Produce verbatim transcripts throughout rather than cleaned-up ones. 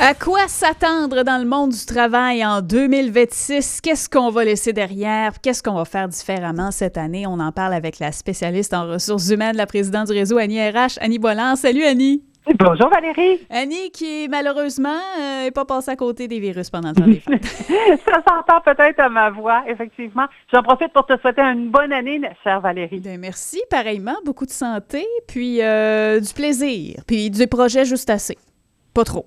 À quoi s'attendre dans le monde du travail en deux mille vingt-six? Qu'est-ce qu'on va laisser derrière? Qu'est-ce qu'on va faire différemment cette année? On en parle avec la spécialiste en ressources humaines, la présidente du réseau Annie R H, Annie Boilen. Salut Annie! Bonjour Valérie! Annie qui, malheureusement, n'est euh, pas passée à côté des virus pendant le temps des fêtes. Ça s'entend peut-être à ma voix, effectivement. J'en profite pour te souhaiter une bonne année, chère Valérie. Bien, merci, pareillement. Beaucoup de santé, puis euh, du plaisir, puis du projet juste assez. Pas trop.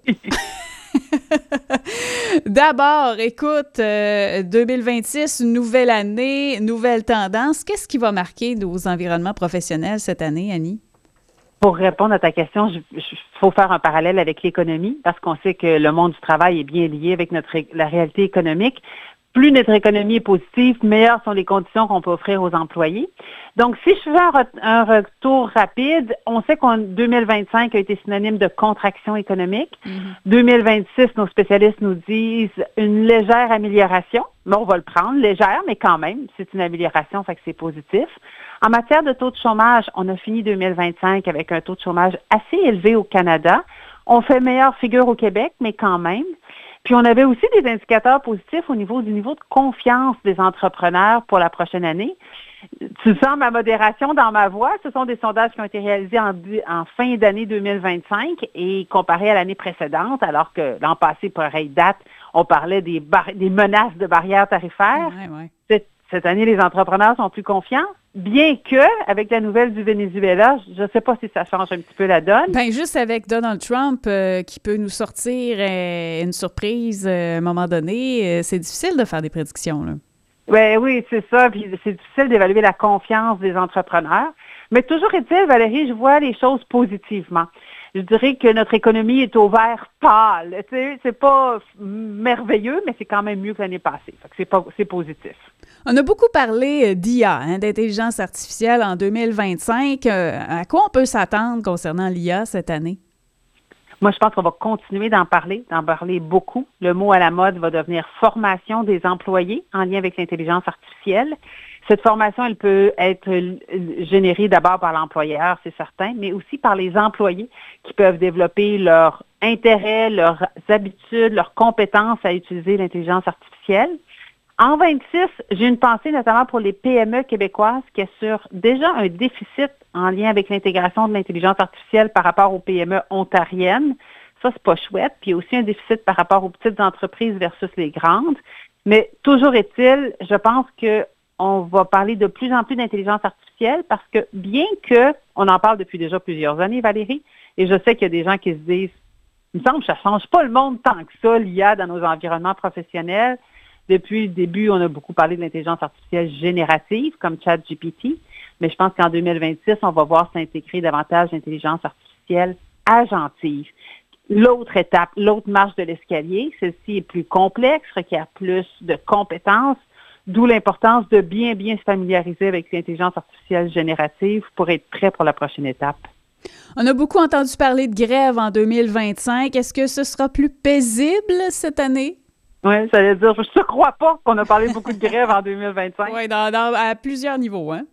D'abord, écoute, euh, deux mille vingt-six, nouvelle année, nouvelle tendance. Qu'est-ce qui va marquer nos environnements professionnels cette année, Annie? Pour répondre à ta question, il faut faire un parallèle avec l'économie parce qu'on sait que le monde du travail est bien lié avec notre la réalité économique. Plus notre économie est positive, meilleures sont les conditions qu'on peut offrir aux employés. Donc, si je fais un, re- un retour rapide, on sait qu'en deux mille vingt-cinq a été synonyme de contraction économique. Mm-hmm. deux mille vingt-six, nos spécialistes nous disent une légère amélioration. Mais on va le prendre, légère, mais quand même, c'est une amélioration, fait que c'est positif. En matière de taux de chômage, on a fini deux mille vingt-cinq avec un taux de chômage assez élevé au Canada. On fait meilleure figure au Québec, mais quand même. Puis on avait aussi des indicateurs positifs au niveau du niveau de confiance des entrepreneurs pour la prochaine année. Tu sens ma modération dans ma voix. Ce sont des sondages qui ont été réalisés en, en fin d'année deux mille vingt-cinq et comparés à l'année précédente, alors que l'an passé, pareille date, on parlait des, bar- des menaces de barrières tarifaires. Ouais, ouais. Cette, cette année, les entrepreneurs sont plus confiants. Bien que, avec la nouvelle du Venezuela, je ne sais pas si ça change un petit peu la donne. Bien, juste avec Donald Trump euh, qui peut nous sortir euh, une surprise euh, à un moment donné, euh, c'est difficile de faire des prédictions, là. Ouais, oui, c'est ça. Puis c'est difficile d'évaluer la confiance des entrepreneurs. Mais toujours est-il, Valérie, je vois les choses positivement. Je dirais que notre économie est au vert pâle. Tu sais, c'est pas merveilleux, mais c'est quand même mieux que l'année passée. Fait que c'est pas, c'est positif. On a beaucoup parlé d'I A, hein, d'intelligence artificielle en deux mille vingt-cinq. Euh, à quoi on peut s'attendre concernant l'I A cette année? Moi, je pense qu'on va continuer d'en parler, d'en parler beaucoup. Le mot à la mode va devenir formation des employés en lien avec l'intelligence artificielle. Cette formation, elle peut être générée d'abord par l'employeur, c'est certain, mais aussi par les employés qui peuvent développer leur intérêt, leurs habitudes, leurs compétences à utiliser l'intelligence artificielle. En vingt-six, j'ai une pensée notamment pour les P M E québécoises qui assurent déjà un déficit en lien avec l'intégration de l'intelligence artificielle par rapport aux P M E ontariennes. Ça, c'est pas chouette. Puis il y a aussi un déficit par rapport aux petites entreprises versus les grandes. Mais toujours est-il, je pense que on va parler de plus en plus d'intelligence artificielle parce que bien que on en parle depuis déjà plusieurs années, Valérie, et je sais qu'il y a des gens qui se disent, il me semble que ça change pas le monde tant que ça, l'I A dans nos environnements professionnels. Depuis le début, on a beaucoup parlé de l'intelligence artificielle générative, comme ChatGPT, mais je pense qu'en deux mille vingt-six, on va voir s'intégrer davantage l'intelligence artificielle agentive. L'autre étape, l'autre marche de l'escalier, celle-ci est plus complexe, requiert plus de compétences, d'où l'importance de bien, bien se familiariser avec l'intelligence artificielle générative pour être prêt pour la prochaine étape. On a beaucoup entendu parler de grève en deux mille vingt-cinq. Est-ce que ce sera plus paisible cette année? Oui, ça veut dire, je ne crois pas qu'on a parlé beaucoup de grève en deux mille vingt-cinq. Oui, dans, dans, à plusieurs niveaux, hein?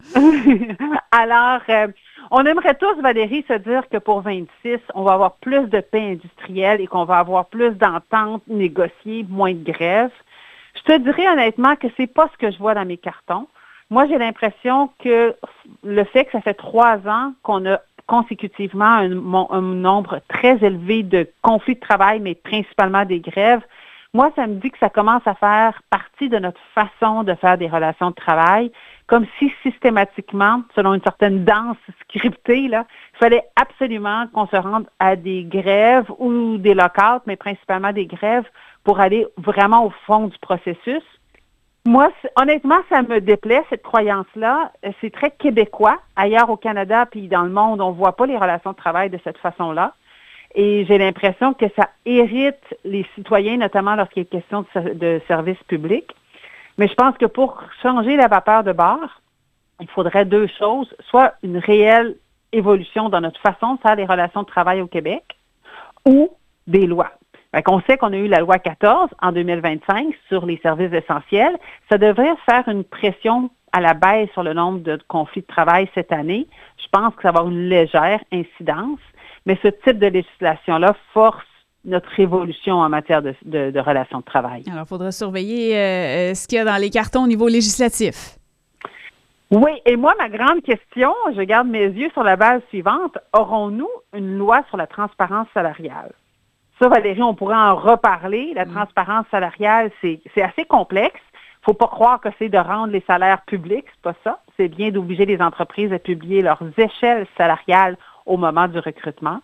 Alors, euh, on aimerait tous, Valérie, se dire que pour vingt-six, on va avoir plus de paix industrielle et qu'on va avoir plus d'ententes négociées, moins de grève. Je te dirais honnêtement que c'est pas ce que je vois dans mes cartons. Moi, j'ai l'impression que le fait que ça fait trois ans qu'on a consécutivement un, un nombre très élevé de conflits de travail, mais principalement des grèves, moi, ça me dit que ça commence à faire partie de notre façon de faire des relations de travail, comme si systématiquement, selon une certaine danse scriptée, là, il fallait absolument qu'on se rende à des grèves ou des lockouts, mais principalement des grèves, pour aller vraiment au fond du processus. Moi, honnêtement, ça me déplaît, cette croyance-là. C'est très québécois. Ailleurs au Canada puis dans le monde, on ne voit pas les relations de travail de cette façon-là. Et j'ai l'impression que ça irrite les citoyens, notamment lorsqu'il est question de, de services publics. Mais je pense que pour changer la vapeur de bord, il faudrait deux choses. Soit une réelle évolution dans notre façon de faire les relations de travail au Québec ou des lois. Fait qu'on sait qu'on a eu la loi quatorze en deux mille vingt-cinq sur les services essentiels. Ça devrait faire une pression à la baisse sur le nombre de conflits de travail cette année. Je pense que ça va avoir une légère incidence. Mais ce type de législation-là force notre évolution en matière de, de, de relations de travail. Alors, il faudra surveiller euh, ce qu'il y a dans les cartons au niveau législatif. Oui, et moi, ma grande question, je garde mes yeux sur la base suivante, aurons-nous une loi sur la transparence salariale? Ça, Valérie, on pourrait en reparler. La mmh. transparence salariale, c'est, c'est assez complexe. Il ne faut pas croire que c'est de rendre les salaires publics, c'est pas ça. C'est bien d'obliger les entreprises à publier leurs échelles salariales au moment du recrutement.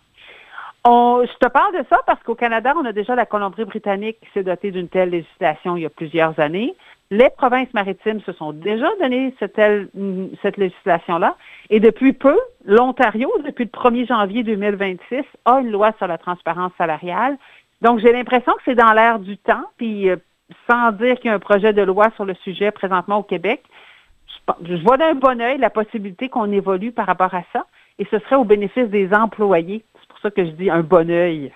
On, je te parle de ça parce qu'au Canada, on a déjà la Colombie-Britannique qui s'est dotée d'une telle législation il y a plusieurs années. Les provinces maritimes se sont déjà donné cette, telle, cette législation-là. Et depuis peu, l'Ontario, depuis le premier janvier deux mille vingt-six, a une loi sur la transparence salariale. Donc, j'ai l'impression que c'est dans l'air du temps. Puis, euh, sans dire qu'il y a un projet de loi sur le sujet présentement au Québec, je, je vois d'un bon œil la possibilité qu'on évolue par rapport à ça. Et ce serait au bénéfice des employés. C'est pour ça que je dis un bon œil.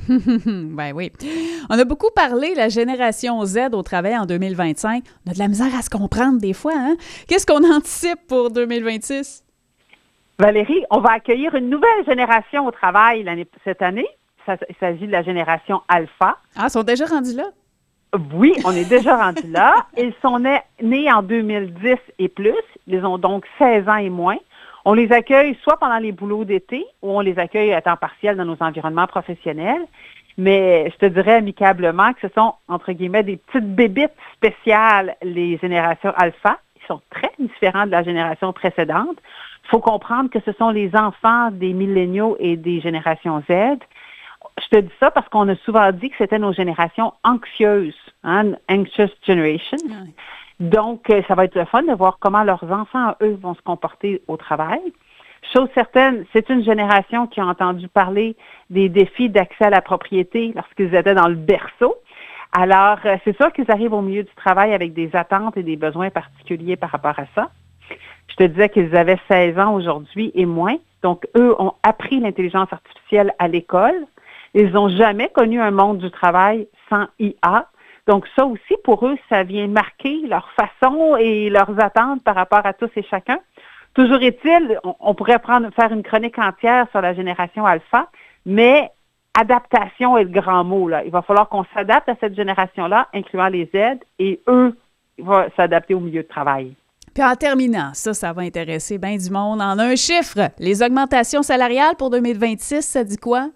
Ben oui. On a beaucoup parlé de la génération Z au travail en deux mille vingt-cinq. On a de la misère à se comprendre des fois, hein? Qu'est-ce qu'on anticipe pour deux mille vingt-six? Valérie, on va accueillir une nouvelle génération au travail l'année, cette année. Ça, il s'agit de la génération Alpha. Ah, ils sont déjà rendus là? Oui, on est déjà rendus là. Ils sont nés, nés en deux mille dix et plus. Ils ont donc seize ans et moins. On les accueille soit pendant les boulots d'été ou on les accueille à temps partiel dans nos environnements professionnels. Mais je te dirais amicablement que ce sont, entre guillemets, des petites bébites spéciales, les générations alpha. Ils sont très différents de la génération précédente. Il faut comprendre que ce sont les enfants des milléniaux et des générations Z. Je te dis ça parce qu'on a souvent dit que c'était nos générations anxieuses, hein, anxious generation. Oui. Donc, ça va être le fun de voir comment leurs enfants, eux, vont se comporter au travail. Chose certaine, c'est une génération qui a entendu parler des défis d'accès à la propriété lorsqu'ils étaient dans le berceau. Alors, c'est sûr qu'ils arrivent au milieu du travail avec des attentes et des besoins particuliers par rapport à ça. Je te disais qu'ils avaient seize ans aujourd'hui et moins. Donc, eux ont appris l'intelligence artificielle à l'école. Ils n'ont jamais connu un monde du travail sans I A. Donc, ça aussi, pour eux, ça vient marquer leur façon et leurs attentes par rapport à tous et chacun. Toujours est-il, on, on pourrait prendre, faire une chronique entière sur la génération alpha, mais adaptation est le grand mot, là. Il va falloir qu'on s'adapte à cette génération-là, incluant les Z, et eux, ils vont s'adapter au milieu de travail. Puis en terminant, ça, ça va intéresser bien du monde. En un chiffre, les augmentations salariales pour deux mille vingt-six, ça dit quoi?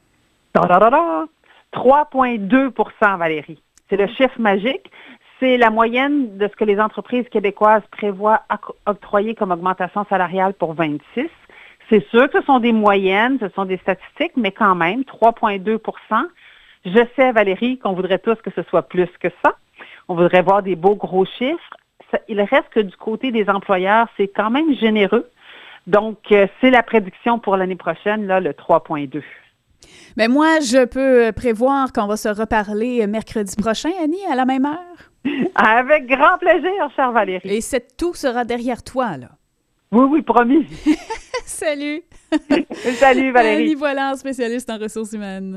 trois virgule deux pour cent, Valérie. C'est le chiffre magique. C'est la moyenne de ce que les entreprises québécoises prévoient octroyer comme augmentation salariale pour vingt-six. C'est sûr que ce sont des moyennes, ce sont des statistiques, mais quand même, trois virgule deux pour cent. Je sais, Valérie, qu'on voudrait tous que ce soit plus que ça. On voudrait voir des beaux gros chiffres. Ça, il reste que du côté des employeurs, c'est quand même généreux. Donc, euh, c'est la prédiction pour l'année prochaine, là, le trois virgule deux. Mais moi, je peux prévoir qu'on va se reparler mercredi prochain, Annie, à la même heure? Avec grand plaisir, chère Valérie. Et c'est tout sera derrière toi, là. Oui, oui, promis. Salut. Salut, Valérie. Annie Voiland, spécialiste en ressources humaines.